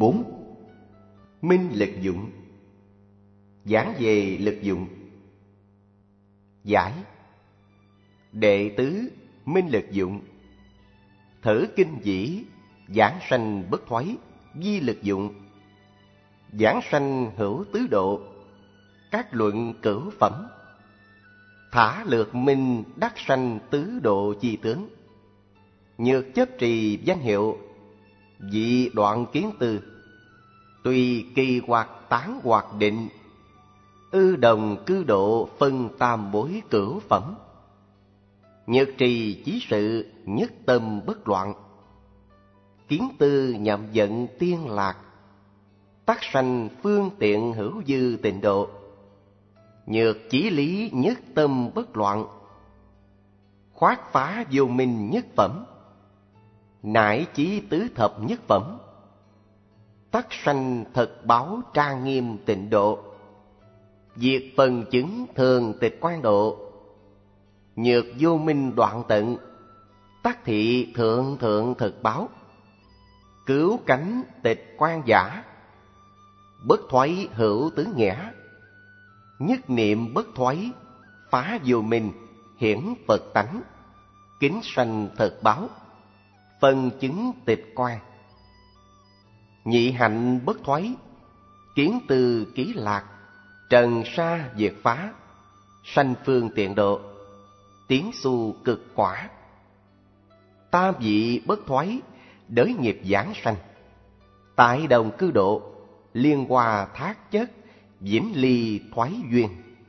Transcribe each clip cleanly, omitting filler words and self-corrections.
4. Minh lực dụng. Giảng về lực dụng. Giải: đệ tứ minh lực dụng. Thử kinh dĩ, giảng sanh bất thoái, di lực dụng. Giảng sanh hữu tứ độ, các luận cửu phẩm. Thả lược minh đắc sanh tứ độ chi tướng. Nhược chấp trì danh hiệu, dị đoạn kiến tư. Tùy kỳ hoặc tán hoặc định, ư đồng cư độ phân tam bối cửu phẩm. Nhược trì chí sự, nhất tâm bất loạn. Kiến tư nhậm vận tiên lạc, tác sanh phương tiện hữu dư tịnh độ. Nhược chí lý nhất tâm bất loạn, khoát phá vô minh nhất phẩm. Nải chí tứ thập nhất phẩm, tác sanh thật báo trang nghiêm tịnh độ. Diệt phần chứng thường tịch quan độ. Nhược vô minh đoạn tận, tác thị thượng thượng thực báo. Cứu cánh tịch quan giả, bất thoái hữu tứ nghĩa. Nhất niệm bất thoái, phá vô minh, hiển Phật tánh. Kính sanh thật báo, phần chứng tịch quan. Nhị hạnh bất thoái, kiến tư ký lạc. Trần sa diệt phá, sanh phương tiện độ. Tiến xu cực quả. Tam vị bất thoái, đới nghiệp giảng sanh. Tại đồng cư độ, liên hoa thác chất, vĩnh ly thoái duyên.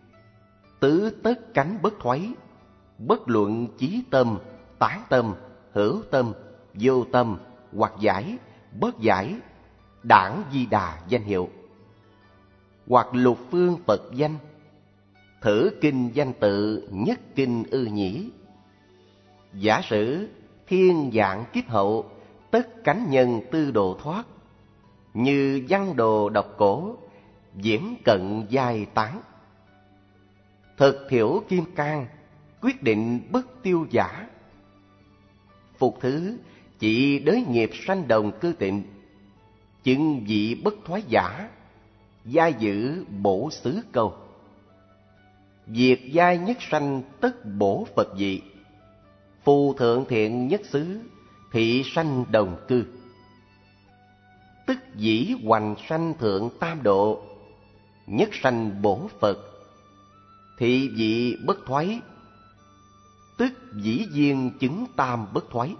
Tứ tất cánh bất thoái, bất luận chí tâm, tán tâm, hữu tâm, vô tâm, hoặc giải, bất giải. Đảng Di Đà danh hiệu, hoặc lục phương Phật danh. Thử kinh danh tự, nhất kinh ư nhĩ. Giả sử thiên dạng kiếp hậu, tất cánh nhân tư độ thoát. Như văn đồ độc cổ, diễn cận giai tán. Thực thiểu kim cang, quyết định bất tiêu giả. Phục thứ chỉ đới nghiệp sanh đồng cư tịnh. Chứng vị bất thoái giả, giai giữ bổ xứ câu. Diệt giai nhất sanh tất bổ Phật vị. Phù thượng thiện nhất xứ, thị sanh đồng cư. Tức dĩ hoành sanh thượng tam độ, nhất sanh bổ Phật. Thị vị bất thoái, tức dĩ duyên chứng tam bất thoái.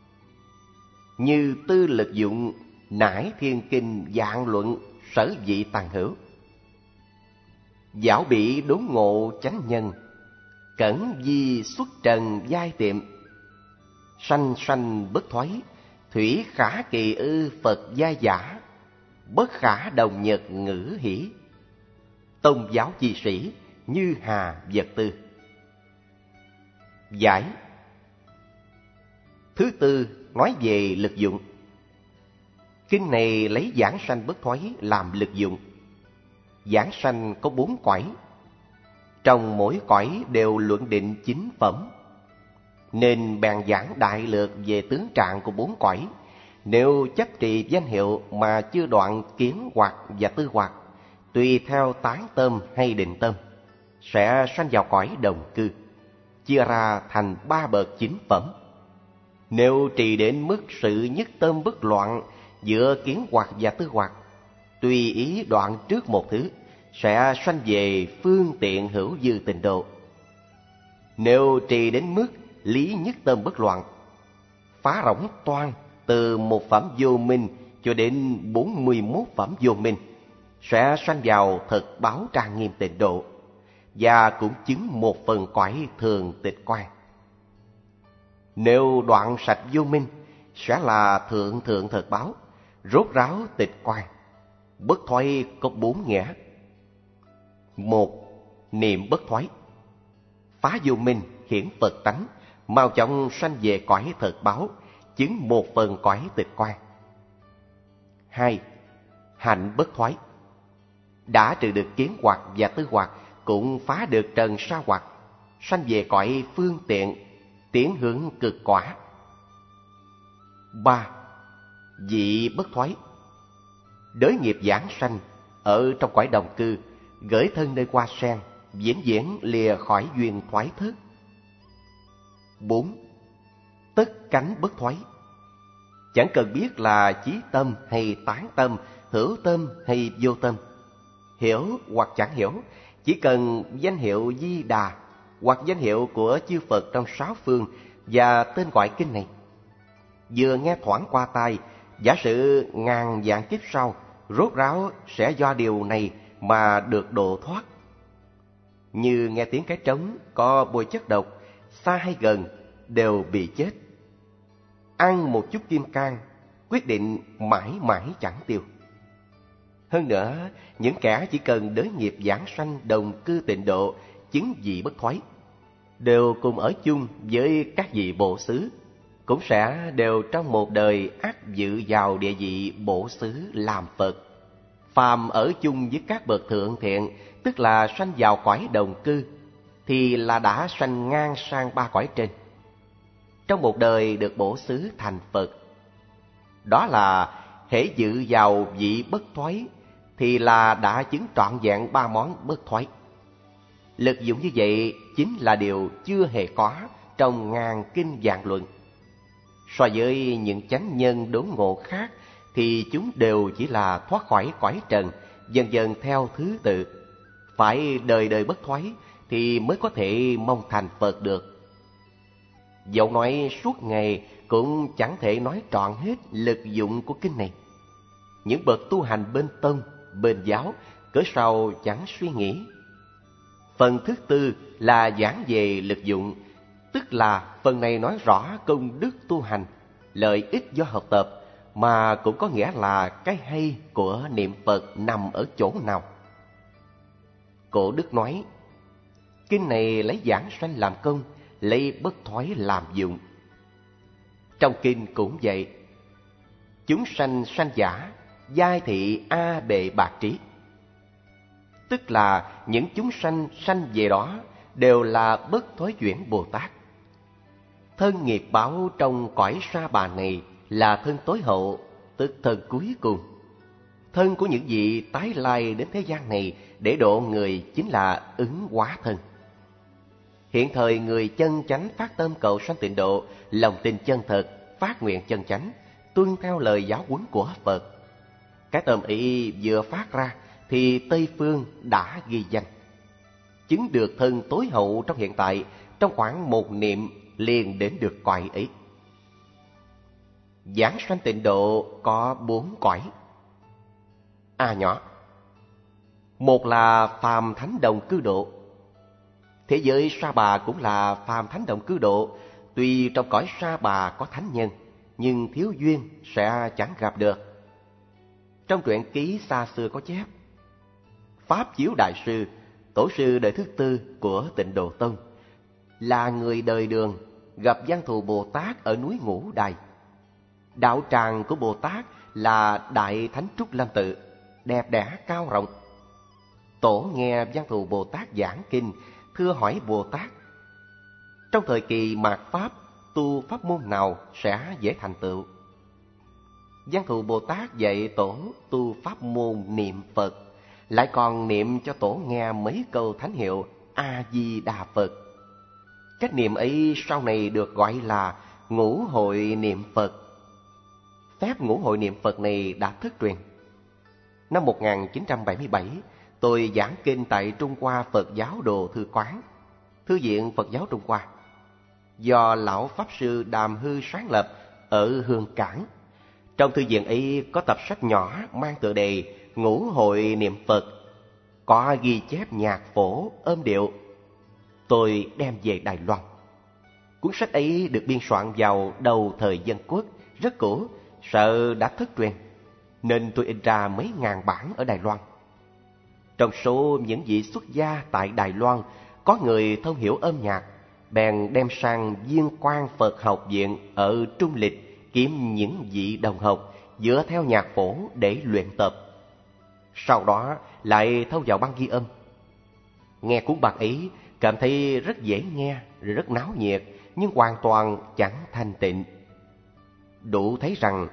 Như tư lực dụng, nải thiên kinh dạng luận, sở vị tàn hữu. Giảo bị đốn ngộ chánh nhân, cẩn di xuất trần giai tiệm. Sanh sanh bất thoái, thủy khả kỳ ư Phật giai giả. Bất khả đồng nhật ngữ hỷ, tôn giáo chi sĩ như hà vật tư. Giải: thứ tư nói về lực dụng. Kinh này lấy giảng sanh bất thoái làm lực dụng. Giảng sanh có 4 cõi, trong mỗi cõi đều luận định 9 phẩm, nên bèn giảng đại lược về tướng trạng của 4 cõi. Nếu chấp trì danh hiệu mà chưa đoạn kiến hoặc và tư hoặc, tùy theo tán tâm hay định tâm, sẽ sanh vào cõi đồng cư, chia ra thành 3 bậc 9 phẩm. Nếu trì đến mức sự nhất tâm bất loạn giữa kiến hoặc và tư hoặc, tùy ý đoạn trước một thứ, sẽ sanh về phương tiện hữu dư tịnh độ. Nếu trì đến mức lý nhất tâm bất loạn, phá rỗng toan từ một phẩm vô minh cho đến 41 phẩm vô minh, sẽ sanh vào thực báo trang nghiêm tịnh độ, và cũng chứng một phần cõi thường tịch quan. Nếu đoạn sạch vô minh, sẽ là thượng thượng thực báo, rốt ráo tịch quan. Bất thoái có 4 nghĩa. 1. Niệm bất thoái, phá vô minh, hiển Phật tánh, mau chóng sanh về cõi thực báo, chứng một phần cõi tịch quan. 2. Hạnh bất thoái, đã trừ được kiến hoặc và tư hoặc, cũng phá được trần sa hoặc, sanh về cõi phương tiện, tiến hướng cực quả. 3. Vị bất thoái, đới nghiệp giảng sanh ở trong cõi đồng cư, gửi thân nơi hoa sen, vĩnh viễn lìa khỏi duyên thoái thức. 4. Tất cánh bất thoái. Chẳng cần biết là chí tâm hay tán tâm, hữu tâm hay vô tâm, hiểu hoặc chẳng hiểu, chỉ cần danh hiệu Di Đà hoặc danh hiệu của chư Phật trong sáu phương và tên gọi kinh này, vừa nghe thoảng qua tai, giả sử ngàn vạn kiếp sau, rốt ráo sẽ do điều này mà được độ thoát. Như nghe tiếng cái trống có bôi chất độc, xa hay gần đều bị chết. Ăn một chút kim cang, quyết định mãi mãi chẳng tiêu. Hơn nữa, những kẻ chỉ cần đới nghiệp giảng sanh đồng cư tịnh độ, chứng vị bất thoái, đều cùng ở chung với các vị bộ xứ, cũng sẽ đều trong một đời ắt dự vào địa vị bộ xứ làm Phật. Phàm ở chung với các bậc thượng thiện, tức là sanh vào cõi đồng cư, thì là đã sanh ngang sang ba cõi trên. Trong một đời được bổ xứ thành Phật. Đó là hễ dự vào vị bất thoái, thì là đã chứng trọn vẹn ba món bất thoái. Lực dụng như vậy chính là điều chưa hề có trong ngàn kinh vạn luận. So với những chánh nhân đốn ngộ khác, thì chúng đều chỉ là thoát khỏi cõi trần, dần dần theo thứ tự. Phải đời đời bất thoái thì mới có thể mong thành Phật được. Dẫu nói suốt ngày cũng chẳng thể nói trọn hết lực dụng của kinh này. Những bậc tu hành bên tông, bên giáo, cớ sao chẳng suy nghĩ. Phần thứ tư là giảng về lực dụng, tức là phần này nói rõ công đức tu hành, lợi ích do học tập, mà cũng có nghĩa là cái hay của niệm Phật nằm ở chỗ nào. Cổ đức nói, kinh này lấy giảng sanh làm công, lấy bất thoái làm dụng. Trong kinh cũng vậy. Chúng sanh sanh giả, giai thị a bệ bạc trí. Tức là những chúng sanh sanh về đó đều là bất thối chuyển Bồ Tát. Thân nghiệp báo trong cõi sa bà này là thân tối hậu, tức thân cuối cùng. Thân của những vị tái lai đến thế gian này để độ người chính là ứng hóa thân. Hiện thời người chân chánh phát tâm cầu sanh tịnh độ, lòng tin chân thật, phát nguyện chân chánh, tuân theo lời giáo huấn của Phật. Cái tâm ý vừa phát ra thì Tây Phương đã ghi danh. Chứng được thân tối hậu trong hiện tại, trong khoảng một niệm liền đến được cõi ấy. Giảng sanh tịnh độ có 4 cõi. A nhỏ. Một là phàm thánh đồng cư độ. Thế giới Sa Bà cũng là phàm thánh đồng cư độ. Tuy trong cõi Sa Bà có thánh nhân, nhưng thiếu duyên sẽ chẳng gặp được. Trong truyện ký xa xưa có chép, Pháp Chiếu Đại Sư, tổ sư đời thứ tư của Tịnh Độ Tông, là người đời Đường, gặp Văn Thù Bồ Tát ở núi Ngũ Đài. Đạo tràng của Bồ Tát là Đại Thánh Trúc Lâm Tự, đẹp đẽ cao rộng. Tổ nghe Văn Thù Bồ Tát giảng kinh, thưa hỏi Bồ Tát, trong thời kỳ mạt Pháp, tu pháp môn nào sẽ dễ thành tựu? Văn Thù Bồ Tát dạy tổ tu pháp môn niệm Phật, lại còn niệm cho tổ nghe mấy câu thánh hiệu A-di-đà Phật. Cách niệm ấy sau này được gọi là ngũ hội niệm Phật. Phép ngũ hội niệm Phật này đã thất truyền. Năm 1977, tôi giảng kinh tại Trung Hoa Phật giáo Đồ Thư Quán, Thư viện Phật giáo Trung Hoa, do Lão Pháp Sư Đàm Hư sáng lập ở Hương Cảng. Trong thư viện ấy có tập sách nhỏ mang tựa đề Ngũ hội niệm Phật, có ghi chép nhạc phổ, âm điệu. Tôi đem về Đài Loan. Cuốn sách ấy được biên soạn vào đầu thời Dân Quốc, rất cũ, sợ đã thất truyền, nên tôi in ra mấy ngàn bản ở Đài Loan. Trong số những vị xuất gia tại Đài Loan, có người thông hiểu âm nhạc, bèn đem sang Viên Quang Phật học viện ở Trung Lịch kiếm những vị đồng học dựa theo nhạc phổ để luyện tập. Sau đó lại thâu vào băng ghi âm. Nghe cuốn băng ấy cảm thấy rất dễ nghe, rất náo nhiệt, nhưng hoàn toàn chẳng thanh tịnh. Đủ thấy rằng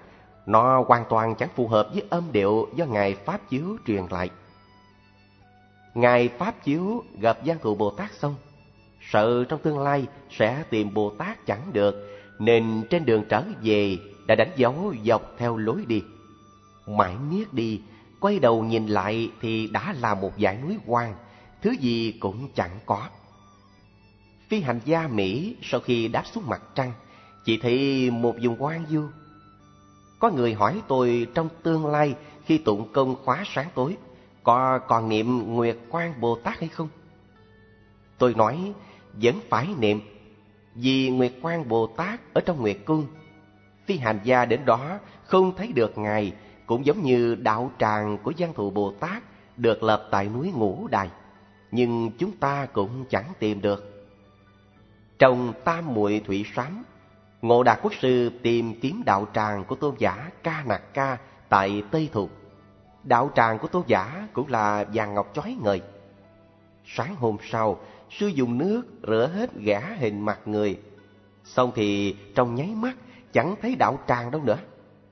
Nó hoàn toàn chẳng phù hợp với âm điệu do Ngài Pháp Chiếu truyền lại. Ngài Pháp Chiếu gặp Giang Thụ Bồ Tát xong, sợ trong tương lai sẽ tìm Bồ Tát chẳng được, nên trên đường trở về đã đánh dấu dọc theo lối đi. Mãi miết đi, quay đầu nhìn lại thì đã là một dãy núi hoang, thứ gì cũng chẳng có. Phi hành gia Mỹ sau khi đáp xuống mặt trăng, chỉ thấy một vùng hoang vu. Có người hỏi tôi trong tương lai khi tụng công khóa sáng tối, có còn niệm Nguyệt Quang Bồ Tát hay không? Tôi nói vẫn phải niệm, vì Nguyệt Quang Bồ Tát ở trong Nguyệt Cung. Phi hành gia đến đó không thấy được Ngài, cũng giống như đạo tràng của Giang Thụ Bồ Tát được lập tại núi Ngũ Đài, nhưng chúng ta cũng chẳng tìm được. Trong Tam Muội Thủy Sám, Ngộ Đạt Quốc sư tìm kiếm đạo tràng của tôn giả Ca Nạc Ca tại Tây Thục. Đạo tràng của tôn giả cũng là vàng ngọc chói ngời. Sáng hôm sau, sư dùng nước rửa hết gã hình mặt người, xong thì trong nháy mắt chẳng thấy đạo tràng đâu nữa.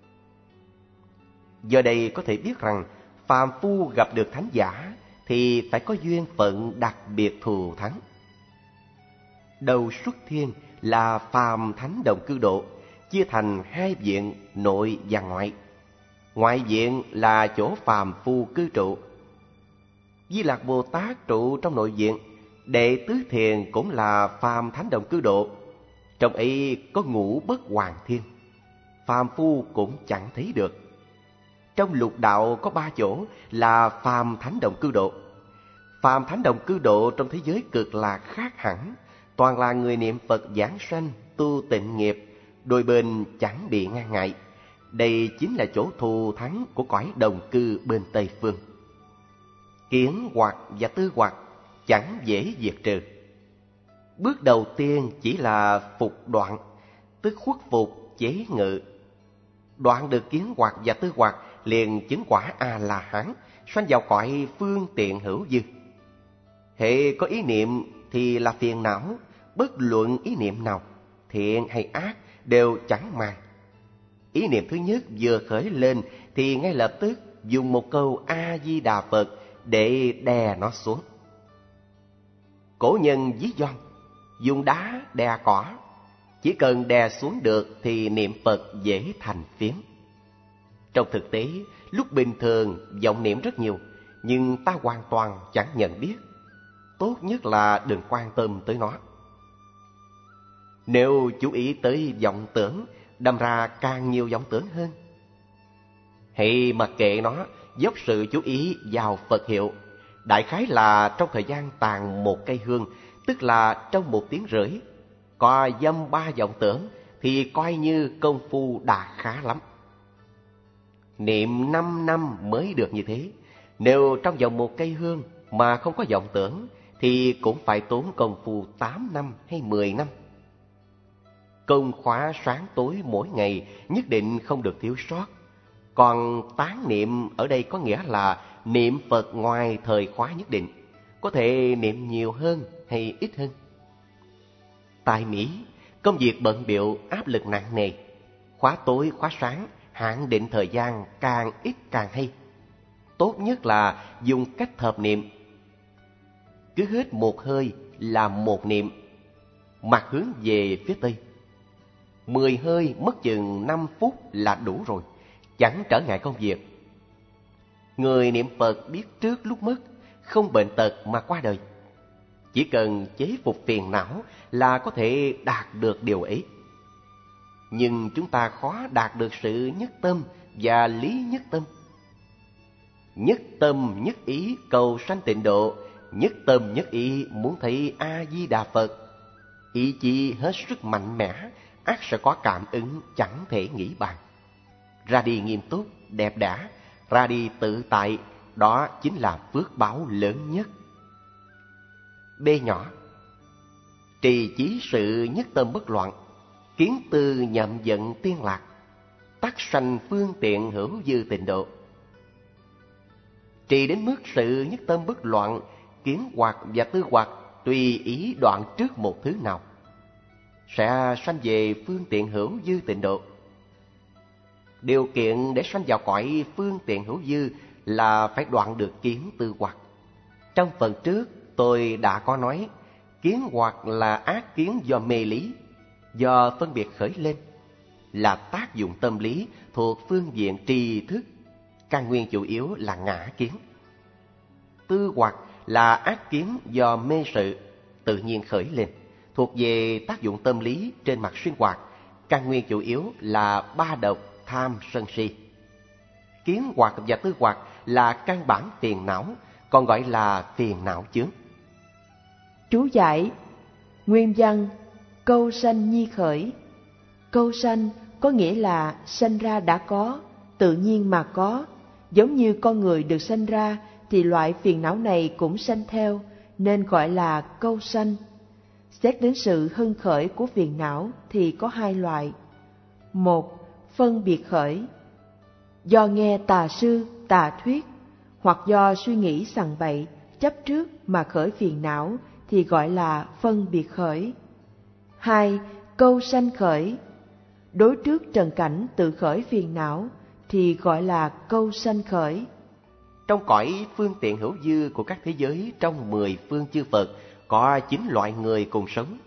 Do đây có thể biết rằng phàm phu gặp được thánh giả thì phải có duyên phận đặc biệt thù thắng. Đầu xuất thiên là phàm thánh đồng cư độ, chia thành hai viện nội và ngoại. Ngoại viện là chỗ phàm phu cư trụ. Di Lạc Bồ Tát trụ trong nội viện, Đệ Tứ Thiền cũng là phàm thánh đồng cư độ. Trong ấy có Ngũ Bất Hoàng Thiên, phàm phu cũng chẳng thấy được. Trong lục đạo có 3 chỗ là phàm thánh đồng cư độ. Phàm thánh đồng cư độ trong thế giới Cực Lạc khác hẳn, toàn là người niệm Phật giảng sanh, tu tịnh nghiệp, đôi bên chẳng bị ngăn ngại. Đây chính là chỗ thù thắng của cõi đồng cư bên Tây Phương. Kiến hoặc và tư hoặc chẳng dễ diệt trừ. Bước đầu tiên chỉ là phục đoạn, tức khuất phục chế ngự. Đoạn được kiến hoặc và tư hoặc liền chứng quả A-la-hán, sanh vào cõi phương tiện hữu dư. Hệ có ý niệm thì là phiền não, bất luận ý niệm nào, thiện hay ác đều chẳng màng. Ý niệm thứ nhất vừa khởi lên thì ngay lập tức dùng một câu A-di-đà Phật để đè nó xuống. Cổ nhân ví von, dùng đá đè cỏ, chỉ cần đè xuống được thì niệm Phật dễ thành phiến. Trong thực tế, lúc bình thường vọng niệm rất nhiều, nhưng ta hoàn toàn chẳng nhận biết. Tốt nhất là đừng quan tâm tới nó. Nếu chú ý tới vọng tưởng, đâm ra càng nhiều vọng tưởng hơn. Hãy mặc kệ nó, dốc sự chú ý vào Phật hiệu. Đại khái là trong thời gian tàn một cây hương, tức là trong 1 tiếng rưỡi, có dăm 3 vọng tưởng thì coi như công phu đã khá lắm. Niệm 5 năm mới được như thế. Nếu trong vòng 1 cây hương mà không có vọng tưởng thì cũng phải tốn công phu 8 năm hay 10 năm. Công khóa sáng tối mỗi ngày nhất định không được thiếu sót. Còn tán niệm ở đây có nghĩa là niệm Phật ngoài thời khóa nhất định, có thể niệm nhiều hơn hay ít hơn. Tại Mỹ, công việc bận bịu, áp lực nặng nề. Khóa tối, khóa sáng, hạn định thời gian càng ít càng hay. Tốt nhất là dùng cách thập niệm. Cứ hít một hơi là một niệm, mặt hướng về phía Tây. 10 hơi mất chừng 5 phút là đủ rồi, chẳng trở ngại công việc. Người niệm Phật biết trước lúc mất, không bệnh tật mà qua đời. Chỉ cần chế phục phiền não là có thể đạt được điều ấy. Nhưng chúng ta khó đạt được sự nhất tâm và lý nhất tâm. Nhất tâm nhất ý cầu sanh tịnh độ, nhất tâm nhất ý muốn thấy A-di-đà Phật. Ý chí hết sức mạnh mẽ, ắt sẽ có cảm ứng chẳng thể nghĩ bàn. Ra đi nghiêm túc, đẹp đẽ, ra đi tự tại, đó chính là phước báo lớn nhất. B nhỏ. Trì chí sự nhất tâm bất loạn, kiến tư nhậm vận tiên lạc, tắc sanh phương tiện hữu dư tịnh độ. Trì đến mức sự nhất tâm bất loạn, kiến hoặc và tư hoặc tùy ý đoạn trước một thứ nào, sẽ sanh về phương tiện hữu dư tịnh độ. Điều kiện để sanh vào cõi phương tiện hữu dư là phải đoạn được kiến tư hoặc. Trong phần trước tôi đã có nói, kiến hoặc là ác kiến do mê lý, do phân biệt khởi lên, là tác dụng tâm lý thuộc phương diện tri thức, căn nguyên chủ yếu là ngã kiến. Tư hoặc là ác kiến do mê sự, tự nhiên khởi lên, thuộc về tác dụng tâm lý trên mặt sinh hoạt, căn nguyên chủ yếu là ba độc tham sân si. Kiến hoặc và tư hoặc là căn bản phiền não, còn gọi là phiền não chướng. Chú giải: nguyên văn câu sanh nhi khởi. Câu sanh có nghĩa là sanh ra đã có, tự nhiên mà có. Giống như con người được sanh ra thì loại phiền não này cũng sanh theo, nên gọi là câu sanh. Xét đến sự hưng khởi của phiền não thì có hai loại. Một, phân biệt khởi. Do nghe tà sư, tà thuyết, hoặc do suy nghĩ sằng bậy, chấp trước mà khởi phiền não thì gọi là phân biệt khởi. Hai, câu sanh khởi. Đối trước trần cảnh tự khởi phiền não thì gọi là câu sanh khởi. Trong cõi phương tiện hữu dư của các thế giới trong 10 phương chư Phật có 9 loại người cùng sống.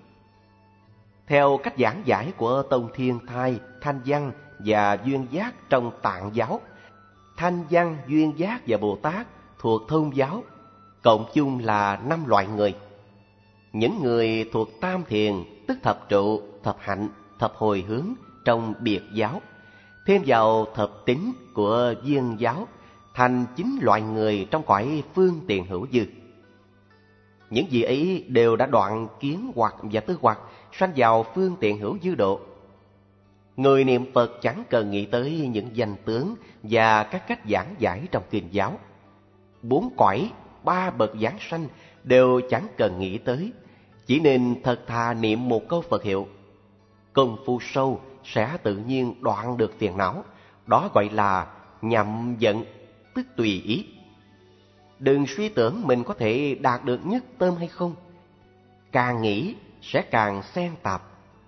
Theo cách giảng giải của Tông Thiên Thai, Thanh Văn và Duyên Giác trong Tạng giáo, Thanh Văn, Duyên Giác và Bồ Tát thuộc Thông giáo, cộng chung là 5 loại người. Những người thuộc Tam Thiền, tức thập trụ, thập hạnh, thập hồi hướng trong Biệt giáo, thêm vào thập tín của Duyên giáo, thành 9 loại người trong cõi phương tiện hữu dư. Những vị ấy đều đã đoạn kiến hoặc và tư hoặc, sanh vào phương tiện hữu dư độ. Người niệm Phật chẳng cần nghĩ tới những danh tướng và các cách giảng giải trong kinh giáo. 4 cõi, 3 bậc giảng sanh đều chẳng cần nghĩ tới, chỉ nên thật thà niệm một câu Phật hiệu. Công phu sâu sẽ tự nhiên đoạn được phiền não, đó gọi là nhậm giận, tức tùy ý. Đừng suy tưởng mình có thể đạt được nhất tâm hay không. Càng nghĩ sẽ càng xen tạp.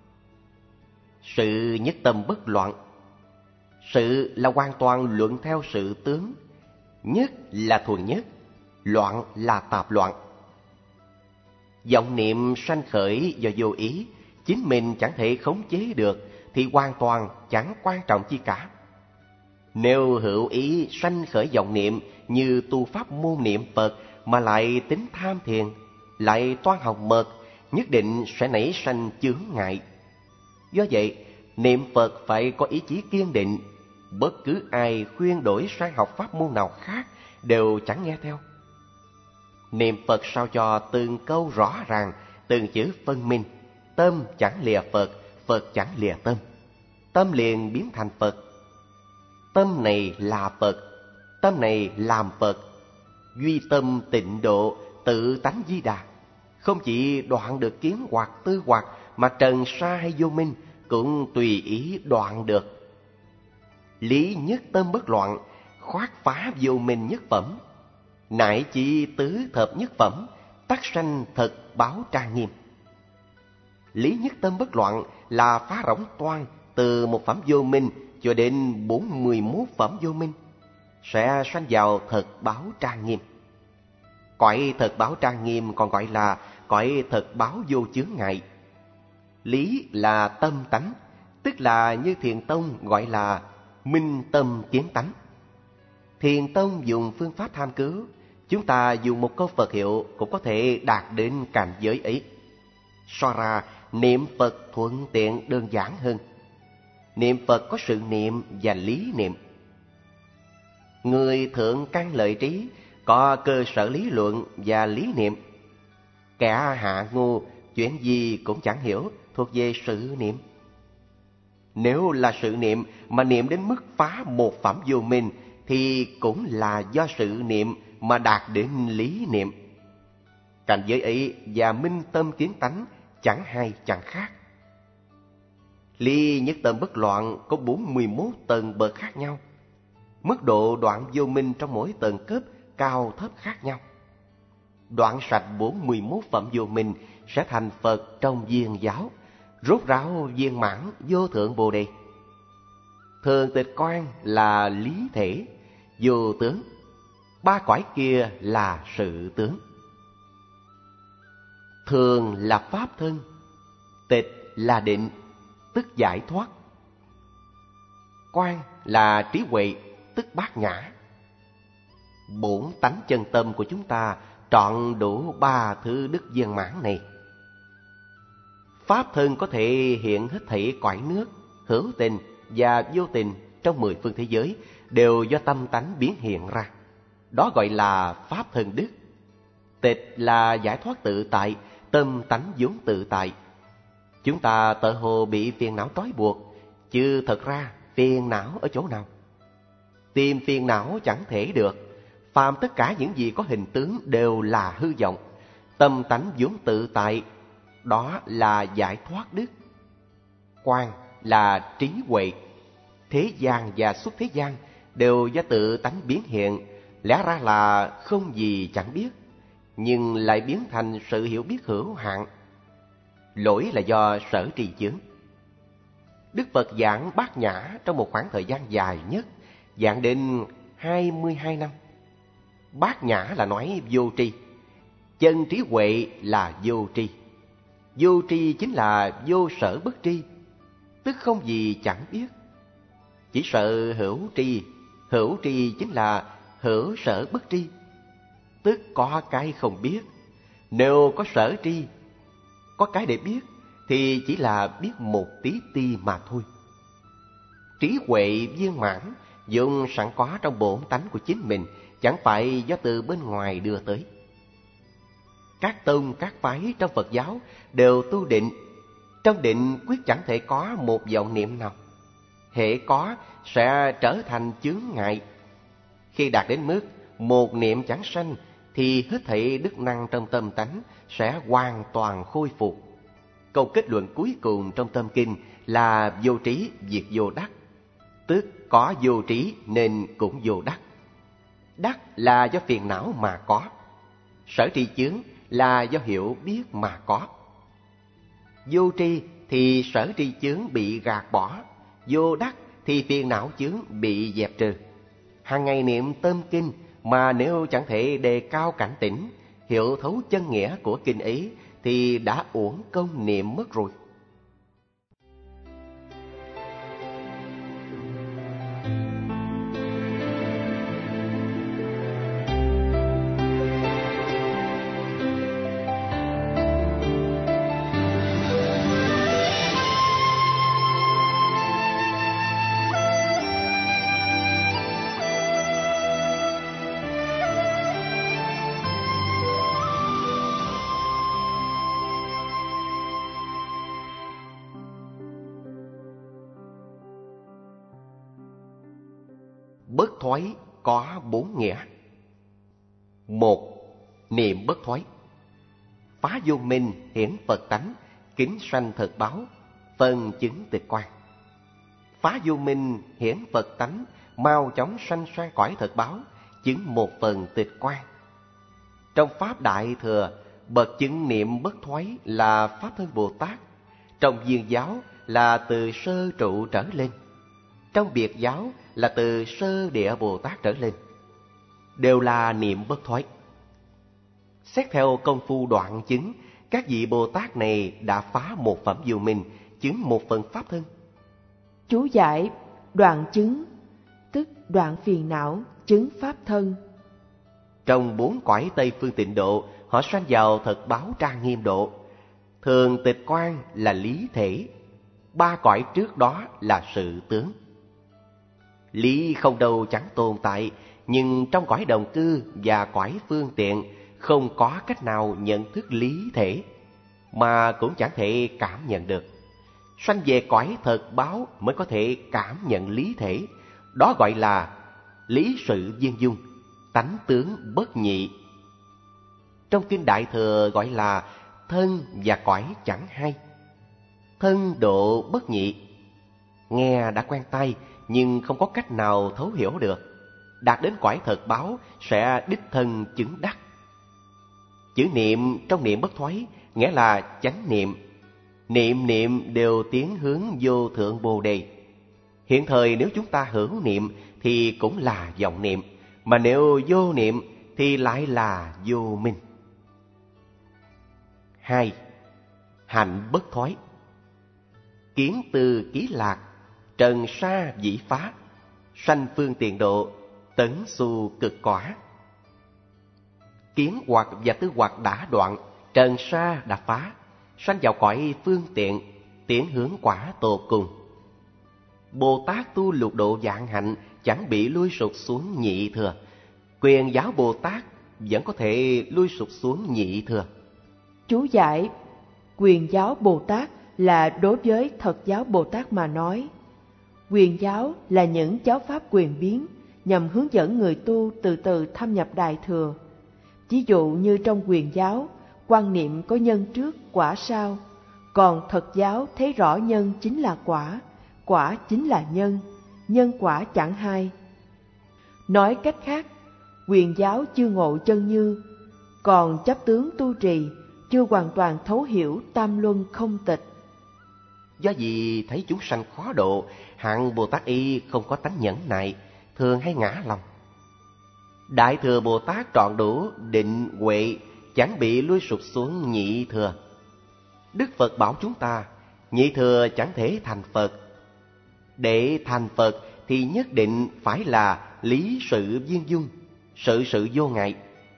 Sự nhất tâm bất loạn. Sự là hoàn toàn luận theo sự tướng. Nhất là thuần nhất, loạn là tạp loạn. Vọng niệm sanh khởi do vô ý, chính mình chẳng thể khống chế được thì hoàn toàn chẳng quan trọng chi cả. Nếu hữu ý sanh khởi vọng niệm như tu pháp môn niệm Phật mà lại tính tham thiền, lại toan học mật, nhất định sẽ nảy sanh chướng ngại. Do vậy, niệm Phật phải có ý chí kiên định, bất cứ ai khuyên đổi sang học pháp môn nào khác đều chẳng nghe theo. Niệm Phật sao cho từng câu rõ ràng, từng chữ phân minh, tâm chẳng lìa Phật, Phật chẳng lìa tâm. Tâm liền biến thành Phật. Tâm này là Phật, tâm này làm Phật. Duy tâm tịnh độ, tự tánh di đà. Không chỉ đoạn được kiến hoặc tư hoặc, mà trần sa hay vô minh cũng tùy ý đoạn được. Lý nhất tâm bất loạn, khoát phá vô minh nhất phẩm. Nại chỉ tứ thập nhất phẩm, tắc sanh thật báo trang nghiêm. Lý nhất tâm bất loạn là phá rỗng toan từ một phẩm vô minh cho đến 41 phẩm vô minh, sẽ sanh vào thật báo trang nghiêm. Cõi thật báo trang nghiêm còn gọi là cõi thật báo vô chướng ngại. Lý là tâm tánh, tức là như Thiền Tông gọi là minh tâm kiến tánh. Thiền Tông dùng phương pháp tham cứu, chúng ta dùng một câu Phật hiệu cũng có thể đạt đến cảnh giới ấy. So ra, niệm Phật thuận tiện đơn giản hơn. Niệm Phật có sự niệm và lý niệm. Người thượng căn lợi trí có cơ sở lý luận và lý niệm. Kẻ hạ ngu chuyện gì cũng chẳng hiểu, thuộc về sự niệm. Nếu là sự niệm mà niệm đến mức phá một phẩm vô minh thì cũng là do sự niệm mà đạt đến lý niệm. Cảnh giới ấy và minh tâm kiến tánh chẳng hay chẳng khác. Ly nhất tâm bất loạn có 41 tầng bậc khác nhau. Mức độ đoạn vô minh trong mỗi tầng cấp cao thấp khác nhau. Đoạn sạch 41 phẩm vô minh sẽ thành Phật trong viên giáo, rốt ráo viên mãn vô thượng Bồ Đề. Thường tịch quan là lý thể, vô tướng. Ba cõi kia là sự tướng. Thường là pháp thân, tịch là định, tức giải thoát. Quan là trí huệ, tức bát nhã. Bổn tánh chân tâm của chúng ta trọn đủ ba thứ đức viên mãn này. Pháp thân có thể hiện hết thảy cõi nước, hữu tình và vô tình trong 10 phương thế giới đều do tâm tánh biến hiện ra. Đó gọi là pháp thân đức. Tịch là giải thoát tự tại, tâm tánh vốn tự tại. Chúng ta tự hồ bị phiền não trói buộc, chứ thật ra phiền não ở chỗ nào? Tìm phiền não chẳng thể được. Phàm tất cả những gì có hình tướng đều là hư vọng. Tâm tánh vốn tự tại, đó là giải thoát đức. Quan là trí huệ. Thế gian và xuất thế gian đều do tự tánh biến hiện, lẽ ra là không gì chẳng biết, nhưng lại biến thành sự hiểu biết hữu hạn. Lỗi là do sở tri chướng. Đức Phật giảng bát nhã trong một khoảng thời gian dài nhất, giảng đến 22 năm. Bát nhã là nói vô tri, chân trí huệ là vô tri. Vô tri chính là vô sở bất tri, tức không gì chẳng biết. Chỉ sợ hữu tri chính là hữu sở bất tri, tức có cái không biết. Nếu có sở tri, có cái để biết, thì chỉ là biết một tí ti mà thôi. Trí huệ viên mãn vốn sẵn có trong bổn tánh của chính mình, chẳng phải do từ bên ngoài đưa tới. Các tông, các phái trong Phật giáo đều tu định. Trong định quyết chẳng thể có một vọng niệm nào. Hễ có sẽ trở thành chướng ngại. Khi đạt đến mức một niệm chẳng sanh, thì hết thảy đức năng trong tâm tánh sẽ hoàn toàn khôi phục. Câu kết luận cuối cùng trong tâm kinh là vô trí diệt vô đắc, tức có vô trí nên cũng vô đắc. Đắc là do phiền não mà có, sở tri chướng là do hiểu biết mà có. Vô tri thì sở tri chướng bị gạt bỏ, vô đắc thì phiền não chướng bị dẹp trừ. Hàng ngày niệm tâm kinh mà nếu chẳng thể đề cao cảnh tỉnh, hiểu thấu chân nghĩa của kinh ấy, thì đã uổng công niệm mất rồi. Bất thoái có 4 nghĩa. 1. Niệm bất thoái. Phá vô minh hiển Phật tánh, kính sanh thật báo, phân chứng tịch quan. Phá vô minh hiển Phật tánh, mau chóng sanh sang cõi thật báo, chứng một phần tịch quan. Trong Pháp Đại Thừa, bậc chứng niệm bất thoái là Pháp Thân Bồ Tát. Trong Viên giáo là từ sơ trụ trở lên. Trong Biệt giáo là từ sơ địa Bồ Tát trở lên. Đều là niệm bất thoái. Xét theo công phu đoạn chứng, các vị Bồ Tát này đã phá một phẩm vô minh, chứng một phần pháp thân. Chú giải đoạn chứng, tức đoạn phiền não, chứng pháp thân. Trong 4 cõi Tây Phương Tịnh Độ, họ sanh vào thật báo trang nghiêm độ. Thường tịch quan là lý thể, 3 cõi trước đó là sự tướng. Lý không đâu chẳng tồn tại, nhưng trong cõi đồng cư và cõi phương tiện không có cách nào nhận thức lý thể, mà cũng chẳng thể cảm nhận được. Sanh về cõi thật báo mới có thể cảm nhận lý thể. Đó gọi là lý sự viên dung, tánh tướng bất nhị. Trong Kinh Đại Thừa gọi là thân và cõi chẳng hay. Thân độ bất nhị. Nghe đã quen tai nhưng không có cách nào thấu hiểu được. Đạt đến cõi thật báo sẽ đích thân chứng đắc. Chữ niệm trong niệm bất thoái nghĩa là chánh niệm. Niệm niệm đều tiến hướng vô thượng Bồ Đề. Hiện thời nếu chúng ta hữu niệm thì cũng là vọng niệm, mà nếu vô niệm thì lại là vô minh. 2. Hạnh bất thoái. Kiến từ ký lạc, trần sa dĩ phá, sanh phương tiện độ, tấn xu cực quả. Kiến hoặc và tư hoặc đã đoạn, trần sa đã phá, sanh vào cõi phương tiện, tiến hướng quả tột cùng. Bồ Tát tu lục độ vạn hạnh chẳng bị lui sụt xuống nhị thừa. Quyền giáo Bồ Tát vẫn có thể lui sụt xuống nhị thừa. Chú giải: quyền giáo Bồ Tát là đối với thật giáo Bồ Tát mà nói. Quyền giáo là những giáo pháp quyền biến nhằm hướng dẫn người tu từ từ thâm nhập đại thừa. Ví dụ như trong quyền giáo, quan niệm có nhân trước, quả sau, còn thật giáo thấy rõ nhân chính là quả chính là nhân quả chẳng hai. Nói cách khác, quyền giáo chưa ngộ chân như, còn chấp tướng tu trì chưa hoàn toàn thấu hiểu tam luân không tịch. Do vì thấy chúng sanh khó độ, hạng Bồ Tát y không có tánh nhẫn nại, thường hay ngã lòng. Đại thừa Bồ Tát trọn đủ định huệ, chẳng bị lui sụt xuống nhị thừa. Đức Phật bảo chúng ta, nhị thừa chẳng thể thành Phật. Để thành Phật thì nhất định phải là lý sự viên dung, sự vô ngại.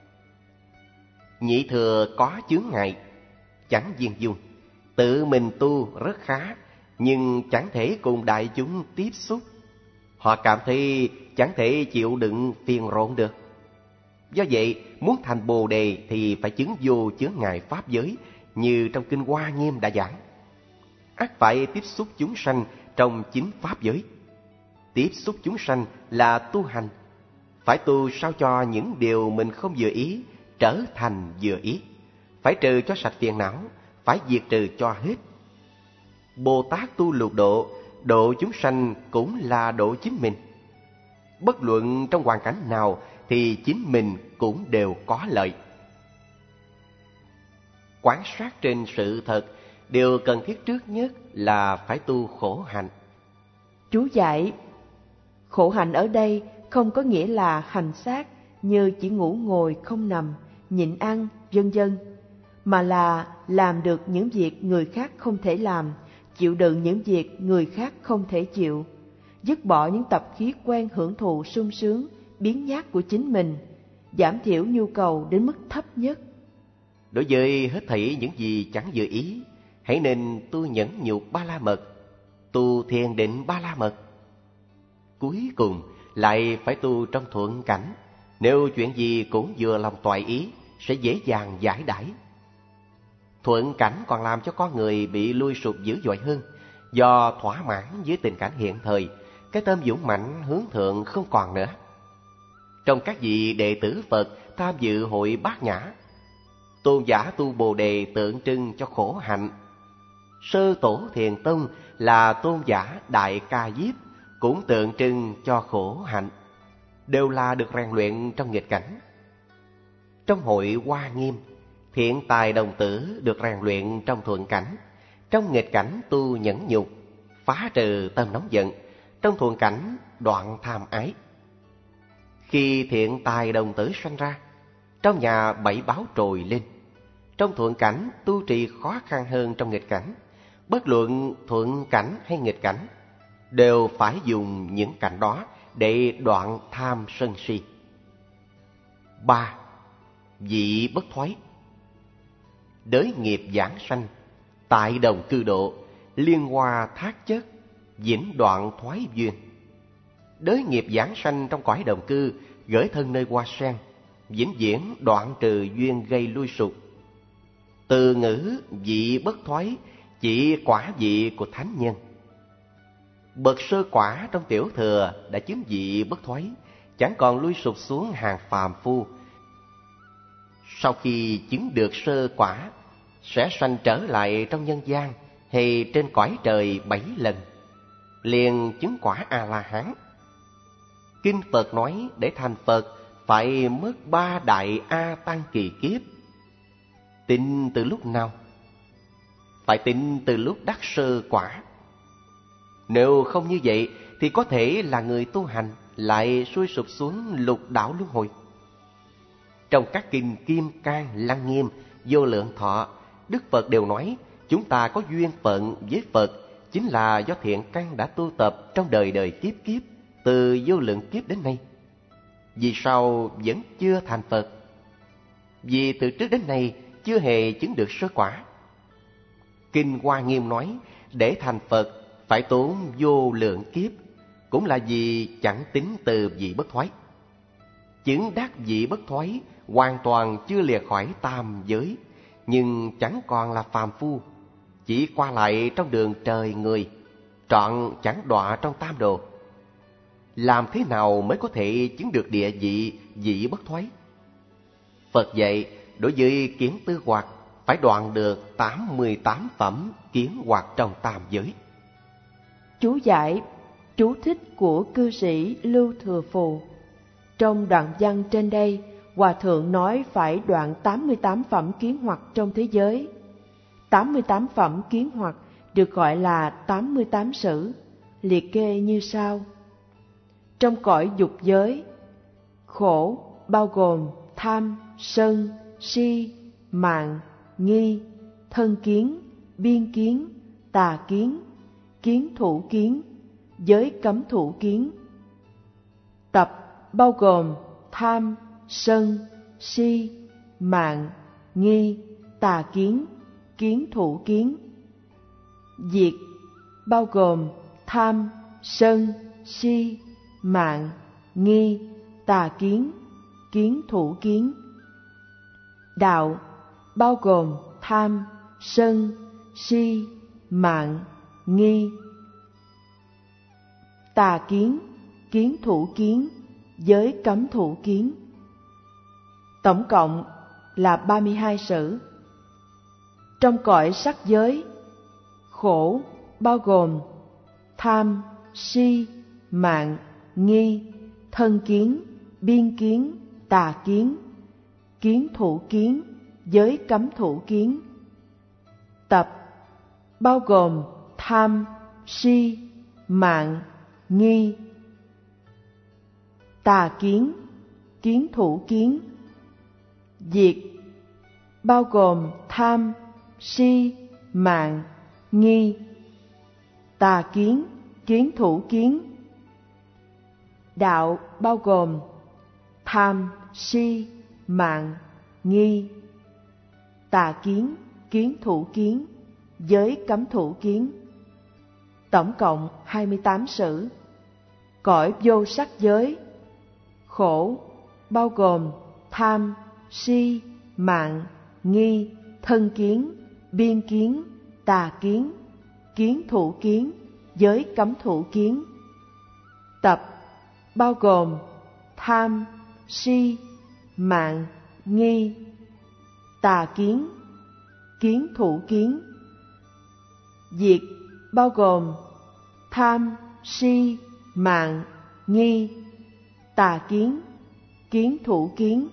Nhị thừa có chướng ngại, chẳng viên dung, tự mình tu rất khá, nhưng chẳng thể cùng đại chúng tiếp xúc. Họ cảm thấy chẳng thể chịu đựng phiền rộn được. Do vậy, muốn thành Bồ Đề thì phải chứng vô chướng ngại pháp giới, như trong Kinh Hoa Nghiêm đã giảng. Ắt phải tiếp xúc chúng sanh trong chính pháp giới. Tiếp xúc chúng sanh là tu hành. Phải tu sao cho những điều mình không vừa ý trở thành vừa ý. Phải trừ cho sạch phiền não, phải diệt trừ cho hết. Bồ Tát tu lục độ, độ chúng sanh cũng là độ chính mình. Bất luận trong hoàn cảnh nào thì chính mình cũng đều có lợi. Quán sát trên sự thật, điều cần thiết trước nhất là phải tu khổ hạnh. Chú giải: khổ hạnh ở đây không có nghĩa là hành xác như chỉ ngủ ngồi không nằm, nhịn ăn, vân vân, mà là làm được những việc người khác không thể làm, chịu đựng những việc người khác không thể chịu, dứt bỏ những tập khí quen hưởng thụ sung sướng, biếng nhác của chính mình, giảm thiểu nhu cầu đến mức thấp nhất. Đối với hết thảy những gì chẳng vừa ý, hãy nên tu nhẫn nhục Ba La Mật, tu thiền định Ba La Mật. Cuối cùng lại phải tu trong thuận cảnh. Nếu chuyện gì cũng vừa lòng toại ý, sẽ dễ dàng giải đãi. Thuận cảnh còn làm cho con người bị lui sụp dữ dội hơn. Do thỏa mãn với tình cảnh hiện thời, cái tâm dũng mạnh hướng thượng không còn nữa. Trong các vị đệ tử Phật tham dự hội Bát Nhã, tôn giả tu Bồ Đề tượng trưng cho khổ hạnh. Sơ tổ Thiền Tông là tôn giả Đại Ca Diếp, cũng tượng trưng cho khổ hạnh, đều là được rèn luyện trong nghịch cảnh. Trong hội Hoa Nghiêm, Thiện Tài Đồng Tử được rèn luyện trong thuận cảnh. Trong nghịch cảnh tu nhẫn nhục, phá trừ tâm nóng giận. Trong thuận cảnh đoạn tham ái. Khi Thiện Tài Đồng Tử sanh ra, trong nhà bảy báo trồi lên. Trong thuận cảnh tu trì khó khăn hơn trong nghịch cảnh. Bất luận thuận cảnh hay nghịch cảnh, đều phải dùng những cảnh đó để đoạn tham sân si. 3. Vị bất thoái. Đới nghiệp giảng sanh, tại đồng cư độ, liên hoa thác chất, vĩnh đoạn thoái duyên. Đới nghiệp giảng sanh trong cõi đồng cư, gửi thân nơi hoa sen, vĩnh viễn đoạn trừ duyên gây lui sụp. Từ ngữ vị bất thoái chỉ quả vị của thánh nhân. Bậc sơ quả trong tiểu thừa đã chứng vị bất thoái, chẳng còn lui sụp xuống hàng phàm phu. Sau khi chứng được sơ quả, sẽ sanh trở lại trong nhân gian hay trên cõi trời 7 lần, liền chứng quả A-la-hán. Kinh Phật nói để thành Phật phải mất 3 đại A Tăng kỳ kiếp. Tính từ lúc nào? Phải tính từ lúc đắc sơ quả. Nếu không như vậy thì có thể là người tu hành lại xuôi sụp xuống lục đạo luân hồi. Trong các kinh Kim Cang, Lăng Nghiêm, Vô Lượng Thọ, Đức Phật đều nói chúng ta có duyên phận với Phật chính là do thiện căn đã tu tập trong đời đời kiếp kiếp, từ vô lượng kiếp đến nay. Vì sao vẫn chưa thành Phật? Vì từ trước đến nay chưa hề chứng được sơ quả. Kinh Hoa Nghiêm nói để thành Phật phải tốn vô lượng kiếp, cũng là vì chẳng tính từ vị bất thoái. Chứng đắc vị bất thoái hoàn toàn chưa lìa khỏi tam giới, nhưng chẳng còn là phàm phu, chỉ qua lại trong đường trời người, trọn chẳng đọa trong tam đồ. Làm thế nào mới có thể chứng được địa vị vị bất thoái? Phật dạy đối với kiến tư hoặc phải đoạn được 88 phẩm kiến hoặc trong tam giới. Chú giải, chú thích của cư sĩ Lưu Thừa Phù. Trong đoạn văn trên đây, Hòa Thượng nói phải đoạn 88 phẩm kiến hoặc trong thế giới. 88 phẩm kiến hoặc được gọi là 88 sử, liệt kê như sau. Trong cõi dục giới, khổ bao gồm tham, sân, si, mạn, nghi, thân kiến, biên kiến, tà kiến, kiến thủ kiến, giới cấm thủ kiến. Tập bao gồm tham, sân, si, mạn, nghi, tà kiến, kiến thủ kiến. Diệt bao gồm tham, sân, si, mạn, nghi, tà kiến, kiến thủ kiến. Đạo bao gồm tham, sân, si, mạn, nghi, tà kiến, kiến thủ kiến, giới cấm thủ kiến. Tổng cộng là 32 sử. Trong cõi sắc giới, khổ bao gồm tham, si, mạn, nghi, thân kiến, biên kiến, tà kiến, kiến thủ kiến, giới cấm thủ kiến. Tập bao gồm tham, si, mạn, nghi, tà kiến, kiến thủ kiến. Diệt bao gồm tham, si, mạn, nghi, tà kiến, kiến thủ kiến. Đạo bao gồm tham, si, mạn, nghi, tà kiến, kiến thủ kiến, giới cấm thủ kiến. Tổng cộng 28 sử. Cõi vô sắc giới, khổ bao gồm tham, si, mạn, nghi, thân kiến, biên kiến, tà kiến, kiến thủ kiến, giới cấm thủ kiến. Tập bao gồm tham, si, mạn, nghi, tà kiến, kiến thủ kiến. Diệt bao gồm tham, si, mạn, nghi, tà kiến, kiến thủ kiến.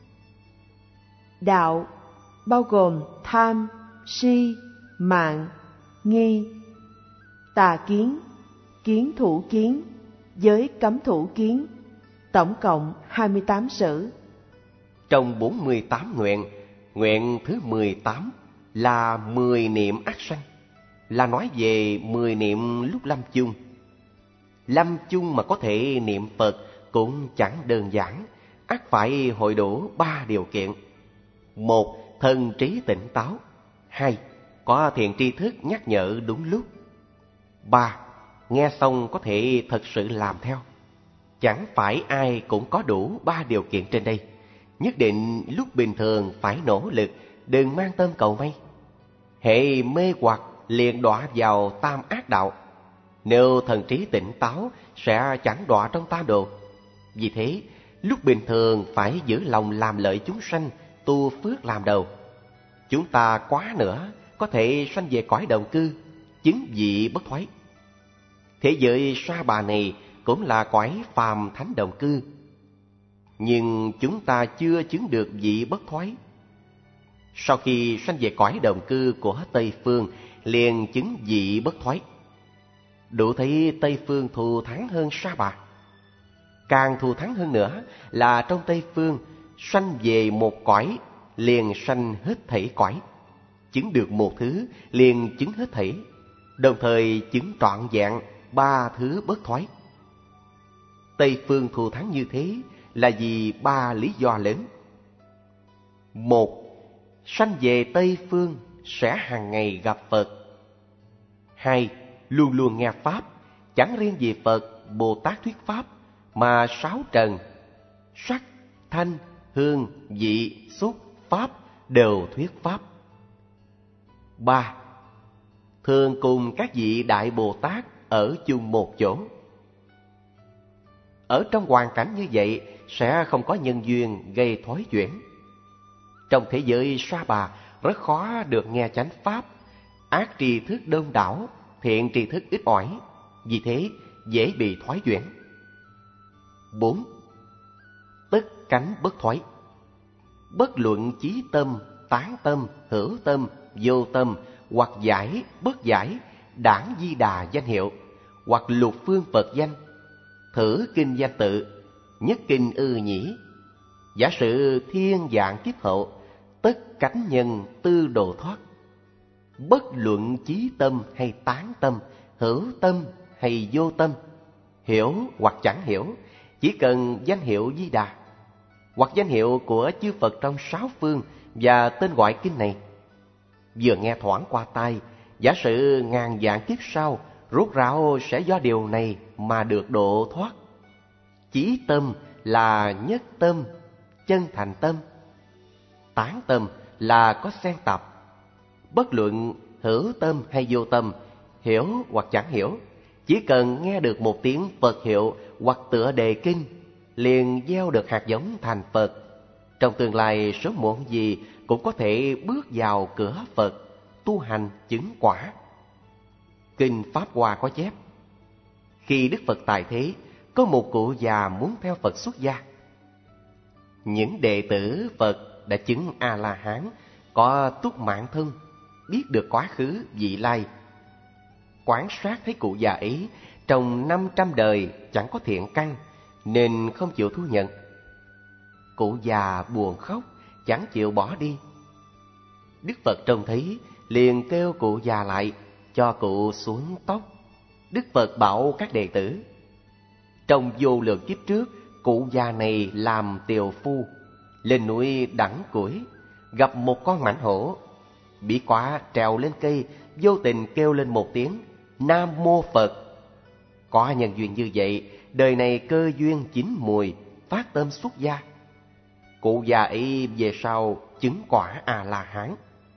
Đạo bao gồm tham, si, mạn, nghi, tà kiến, kiến thủ kiến, giới cấm thủ kiến. Tổng cộng 28 sử. Trong 48 nguyện, nguyện thứ 18 là 10 niệm ác sanh, là nói về 10 niệm lúc lâm chung. Lâm chung mà có thể niệm Phật cũng chẳng đơn giản, ắt phải hội đủ 3 điều kiện. 1. Thần trí tỉnh táo. 2. Có thiện tri thức nhắc nhở đúng lúc. 3. Nghe xong có thể thật sự làm theo. Chẳng phải ai cũng có đủ 3 điều kiện trên đây. Nhất định lúc bình thường phải nỗ lực, đừng mang tâm cầu may. Hệ mê hoặc liền đọa vào tam ác đạo. Nếu thần trí tỉnh táo sẽ chẳng đọa trong tam đồ. Vì thế, lúc bình thường phải giữ lòng làm lợi chúng sanh, tu phước làm đầu. Chúng ta quá nữa có thể sanh về cõi đồng cư, chứng vị bất thoái. Thế giới Sa Bà này cũng là cõi phàm thánh đồng cư, nhưng chúng ta chưa chứng được vị bất thoái. Sau khi sanh về cõi đồng cư của Tây Phương, liền chứng vị bất thoái. đủ thấy Tây Phương thù thắng hơn Sa Bà. Càng thù thắng hơn nữa là trong Tây Phương sanh về một cõi liền sanh hết thảy cõi, chứng được một thứ liền chứng hết thảy, đồng thời chứng trọn vẹn ba thứ bất thoái. Tây Phương thù thắng như thế là vì ba lý do lớn. Một, sanh về Tây Phương sẽ hàng ngày gặp Phật. Hai, luôn luôn nghe Pháp, chẳng riêng gì Phật, Bồ Tát thuyết Pháp, mà sáu trần, sắc, thanh, hương, vị, xúc, Pháp đều thuyết Pháp. Ba, thường cùng các vị Đại Bồ Tát ở chung một chỗ. Ở trong hoàn cảnh như vậy sẽ không có nhân duyên gây thói chuyển. Trong thế giới Sa Bà rất khó được nghe chánh Pháp, ác tri thức đông đảo, thiện tri thức ít ỏi, vì thế dễ bị thoái chuyển. 4. Tất cánh bất thoái. Bất luận chí tâm, tán tâm, hữu tâm, vô tâm, hoặc giải, bất giải, đảng di đà danh hiệu, hoặc lục phương Phật danh, thử kinh danh tự, nhất kinh ư nhĩ. Giả sử thiên dạng kiếp hậu, tất cánh nhân tư độ thoát. Bất luận chí tâm hay tán tâm, hữu tâm hay vô tâm, hiểu hoặc chẳng hiểu, chỉ cần danh hiệu Di Đà hoặc danh hiệu của chư Phật trong sáu phương và tên gọi kinh này, vừa nghe thoảng qua tai, giả sử ngàn vạn kiếp sau rốt ráo sẽ do điều này mà được độ thoát. Chí tâm là nhất tâm, chân thành tâm. Tán tâm là có xen tập. Bất luận hữu tâm hay vô tâm, hiểu hoặc chẳng hiểu, chỉ cần nghe được một tiếng Phật hiệu hoặc tựa đề kinh, liền gieo được hạt giống thành Phật. Trong tương lai sớm muộn gì cũng có thể bước vào cửa Phật, tu hành chứng quả. Kinh Pháp Hoa có chép, khi Đức Phật tại thế, có một cụ già muốn theo Phật xuất gia. Những đệ tử Phật đã chứng A-la-hán, có túc mạng thân, biết được quá khứ vị lai. Quan sát thấy cụ già ấy trong 500 đời chẳng có thiện căn, nên không chịu thu nhận. Cụ già buồn khóc, chẳng chịu bỏ đi. Đức Phật trông thấy, liền kêu cụ già lại, cho cụ xuống tóc. Đức Phật bảo các đệ tử, trong vô lượng kiếp trước, cụ già này làm tiều phu, lên núi đẳng củi, gặp một con mãnh hổ, bị quả trèo lên cây, vô tình kêu lên một tiếng Nam Mô Phật. Có nhân duyên như vậy, đời này cơ duyên chín mùi, phát tâm xuất gia. Cụ già ấy về sau chứng quả A-la-hán.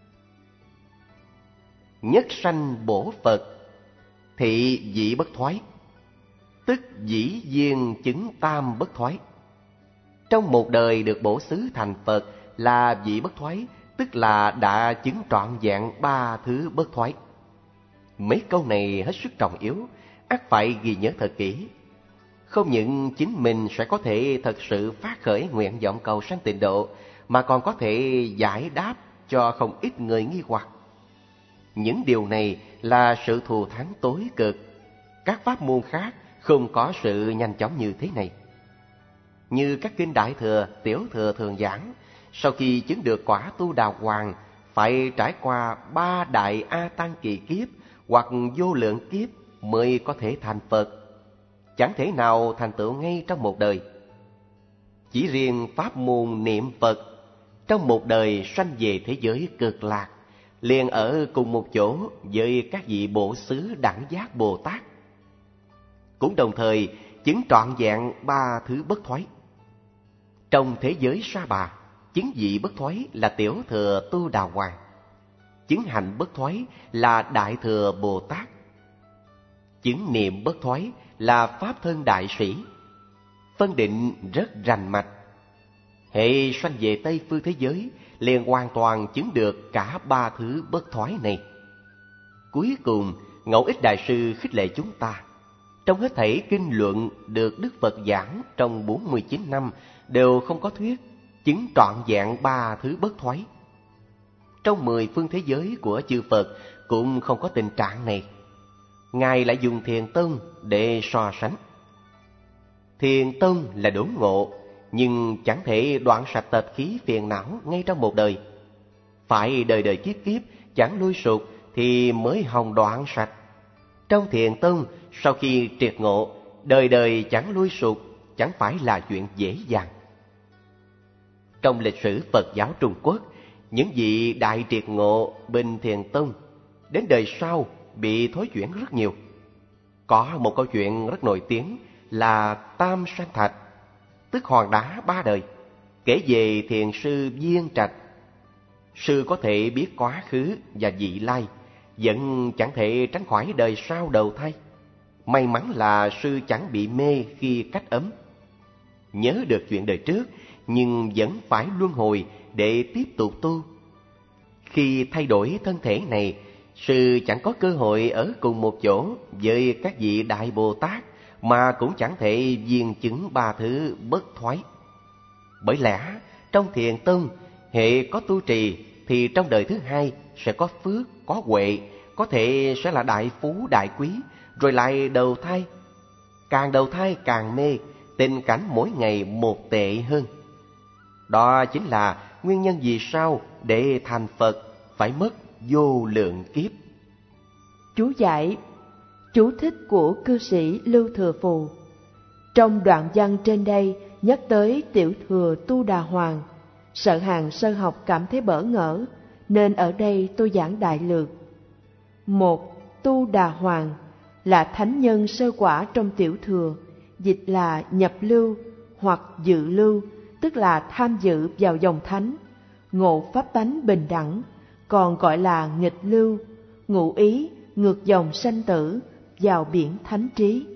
Nhất sanh bổ Phật, thị vị bất thoái, tức dĩ duyên chứng tam bất thoái. Trong một đời được bổ xứ thành Phật là vị bất thoái, tức là đã chứng trọn vẹn ba thứ bất thoái. Mấy câu này hết sức trọng yếu, ắt phải ghi nhớ thật kỹ. Không những chính mình sẽ có thể thật sự phát khởi nguyện vọng cầu sanh tịnh độ, mà còn có thể giải đáp cho không ít người nghi hoặc. Những điều này là sự thù thắng tối cực. Các pháp môn khác không có sự nhanh chóng như thế này. Như các kinh Đại Thừa, Tiểu Thừa thường giảng, sau khi chứng được quả Tu Đà Hoàng, phải trải qua 3 đại A Tăng kỳ kiếp hoặc vô lượng kiếp mới có thể thành Phật. Chẳng thể nào thành tựu ngay trong một đời. Chỉ riêng pháp môn niệm Phật, trong một đời sanh về thế giới cực lạc, liền ở cùng một chỗ với các vị bổ xứ đẳng giác Bồ Tát, cũng đồng thời chứng trọn vẹn ba thứ bất thoái. Trong thế giới Sa Bà, chứng vị bất thoái là Tiểu Thừa Tu Đà Hoàng, chứng hạnh bất thoái là Đại Thừa Bồ Tát, chứng niệm bất thoái là Pháp Thân Đại Sĩ. Phân định rất rành mạch. Hệ sanh về Tây phương thế giới liền hoàn toàn chứng được cả ba thứ bất thoái này. Cuối cùng, Ngẫu Ích Đại Sư khích lệ chúng ta, trong hết thảy kinh luận được Đức Phật giảng trong 49 năm đều không có thuyết chứng trọn vẹn ba thứ bất thoái. Trong 10 phương thế giới của chư Phật cũng không có tình trạng này. Ngài lại dùng Thiền Tông để so sánh. Thiền Tông là đốn ngộ, nhưng chẳng thể đoạn sạch tạp khí phiền não ngay trong một đời. Phải đời đời kiếp kiếp chẳng lui sụt thì mới hòng đoạn sạch. Trong Thiền Tông, sau khi triệt ngộ, đời đời chẳng lui sụt chẳng phải là chuyện dễ dàng. Trong lịch sử Phật giáo Trung Quốc, những vị đại triệt ngộ bên Thiền Tông đến đời sau bị thối chuyển rất nhiều. Có một câu chuyện rất nổi tiếng là Tam Sanh Thạch, tức hòn đá ba đời, kể về thiền sư Viên Trạch. Sư có thể biết quá khứ và vị lai, vẫn chẳng thể tránh khỏi đời sau đầu thai. May mắn là sư chẳng bị mê khi cách ấm. Nhớ được chuyện đời trước, nhưng vẫn phải luân hồi để tiếp tục tu. Khi thay đổi thân thể này, sư chẳng có cơ hội ở cùng một chỗ với các vị Đại Bồ Tát, mà cũng chẳng thể viên chứng ba thứ bất thoái. Bởi lẽ trong Thiền Tông, hệ có tu trì thì trong đời thứ hai sẽ có phước, có huệ, có thể sẽ là đại phú đại quý, rồi lại đầu thai. Càng đầu thai càng mê, tình cảnh mỗi ngày một tệ hơn. Đó chính là nguyên nhân vì sao để thành Phật phải mất vô lượng kiếp. Chú giải, chú thích của cư sĩ Lưu Thừa Phù. Trong đoạn văn trên đây nhắc tới tiểu thừa Tu Đà Hoàng. Sợ hàng sơ học cảm thấy bỡ ngỡ, nên ở đây tôi giảng đại lược. 1. Tu Đà Hoàng là thánh nhân sơ quả trong tiểu thừa, dịch là nhập lưu hoặc dự lưu, tức là tham dự vào dòng thánh, ngộ pháp tánh bình đẳng, còn gọi là nghịch lưu, ngụ ý ngược dòng sanh tử, vào biển thánh trí.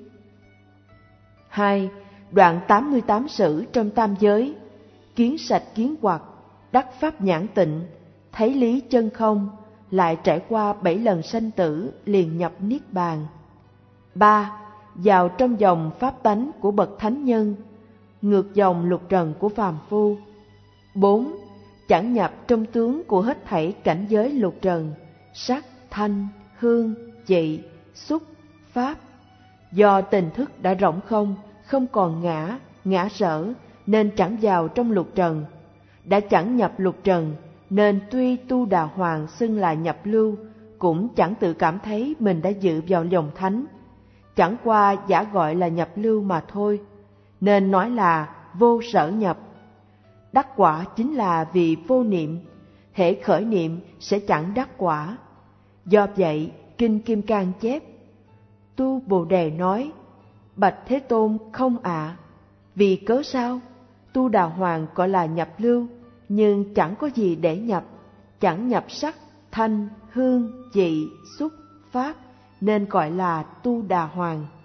2. Đoạn 88 sử trong tam giới, kiến sạch kiến hoặc, đắc pháp nhãn tịnh, thấy lý chân không, lại trải qua 7 lần sanh tử liền nhập niết bàn. 3. Vào trong dòng pháp tánh của bậc thánh nhân, ngược dòng lục trần của phàm phu. 4. Chẳng nhập trong tướng của hết thảy cảnh giới lục trần, sắc, thanh, hương, vị, xúc, pháp. Do tình thức đã rỗng không, không còn ngã, ngã sở, nên chẳng vào trong lục trần. Đã chẳng nhập lục trần, nên tuy Tu Đà Hoàng xưng là nhập lưu, cũng chẳng tự cảm thấy mình đã dự vào dòng thánh. Chẳng qua giả gọi là nhập lưu mà thôi, nên nói là vô sở nhập. Đắc quả chính là vì vô niệm, hễ khởi niệm sẽ chẳng đắc quả. Do vậy, Kinh Kim Cang chép, Tu Bồ Đề nói, bạch Thế Tôn không ạ. Vì cớ sao? Tu Đà Hoàng gọi là nhập lưu, nhưng chẳng có gì để nhập, chẳng nhập sắc, thanh, hương, vị, xúc, pháp, nên gọi là Tu Đà Hoàng.